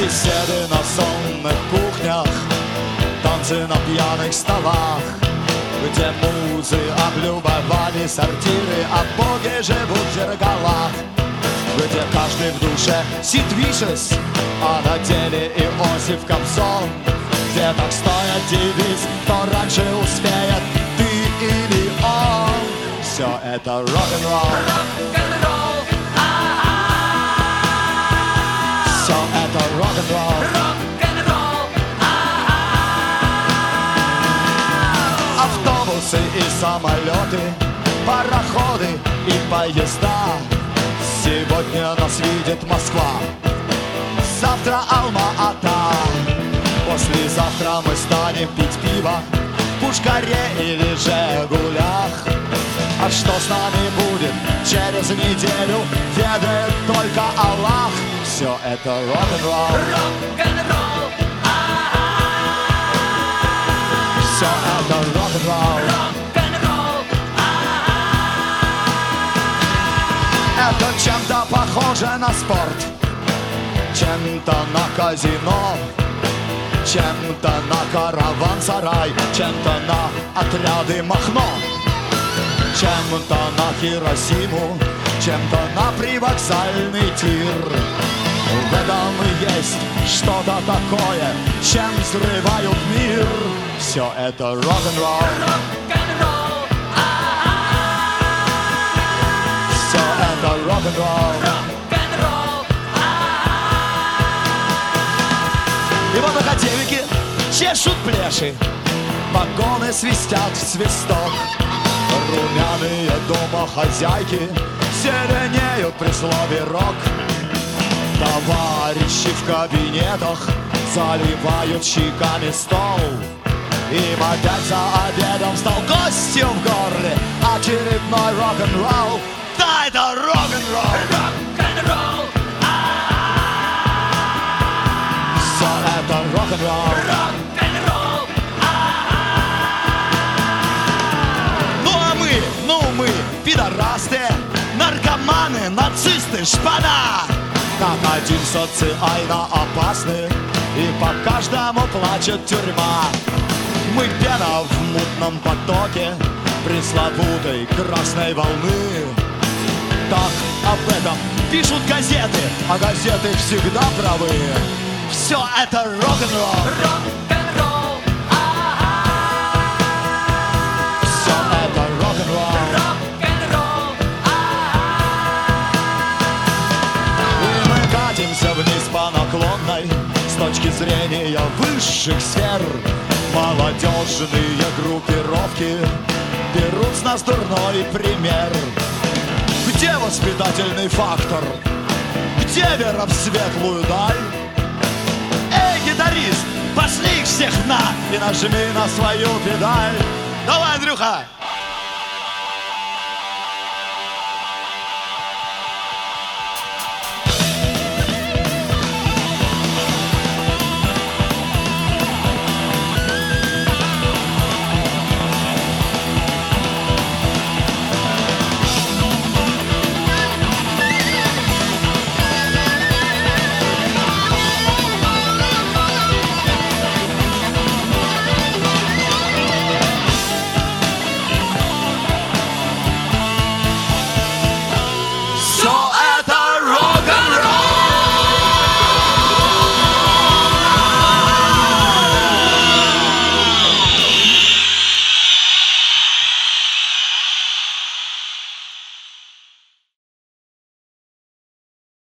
Беседы на сонных кухнях, танцы на пьяных столах, где музы облюбовали сортиры, а боги живут в зеркалах, где каждый в душе Сид Вишес, а на деле Иосиф Кобзон, где так стоит девиз, кто раньше успеет, ты или он. Все это рок-н-ролл. Рок-н-ролл. Все это рок-н-ролл. Рок-н-ролл. Автобусы и самолеты, пароходы и поезда. Сегодня нас видит Москва, завтра Алма-Ата. Послезавтра мы станем пить пиво в Пушкаре или Жигулях. А что с нами будет через неделю, ведает только Аллах. Все это рок-н-ролл. Рок-н-ролл. Все это рок-н-ролл. Рок-н-ролл. Это чем-то похоже на спорт, чем-то на казино, чем-то на караван-сарай, чем-то на отряды Махно, чем-то на Хиросиму, чем-то на привокзальный тир. В этом есть что-то такое, чем взрывают мир. Все это рок-н-ролл. Рок-н-ролл. Все это рок-н-ролл. Рок-н-ролл. И вот академики чешут плеши, вагоны свистят в свисток. Румяные домохозяйки зеленеют при слове рок. Товарищи в кабинетах заливают щеками стол. Им опять за обедом стал гостем в горле очередной рок-н-ролл. Да, это рок-н-ролл. Рок-н-ролл. Все это рок-н-ролл. Рок-н-ролл. Ну мы, пидорасты, наркоманы, нацисты, шпана. Как один социально опасны, и по каждому плачет тюрьма. Мы пена в мутном потоке пресловутой красной волны. Так об этом пишут газеты, а газеты всегда правы. Все это рок-н-ролл. Рок-н-ролл. Все это рок-н-ролл. Рок-н-ролл. И мы катимся вниз по наклонной с точки зрения высших сфер. Молодежные группировки берут с нас дурной пример. Где воспитательный фактор? Где вера в светлую даль? Эй, гитарист, пошли их всех на и нажми на свою педаль. Давай, Андрюха!